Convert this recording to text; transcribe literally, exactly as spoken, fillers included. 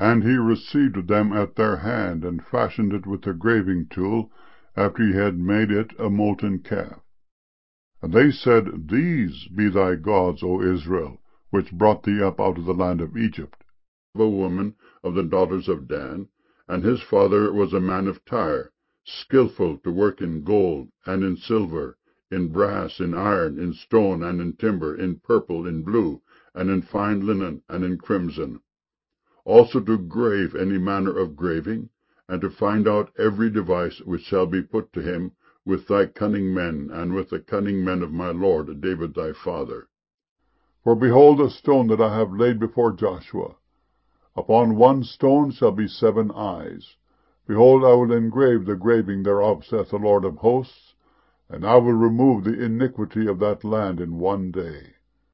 And he received them at their hand, and fashioned it with a graving tool, after he had made it a molten calf. And they said, These be thy gods, O Israel, which brought thee up out of the land of Egypt. A woman of the daughters of Dan, and his father was a man of Tyre, skillful to work in gold, and in silver, in brass, in iron, in stone, and in timber, in purple, in blue, and in fine linen, and in crimson. Also to grave any manner of graving, and to find out every device which shall be put to him with thy cunning men, and with the cunning men of my lord David thy father. For behold the stone that I have laid before Joshua. Upon one stone shall be seven eyes. Behold, I will engrave the graving thereof, saith the Lord of hosts, and I will remove the iniquity of that land in one day.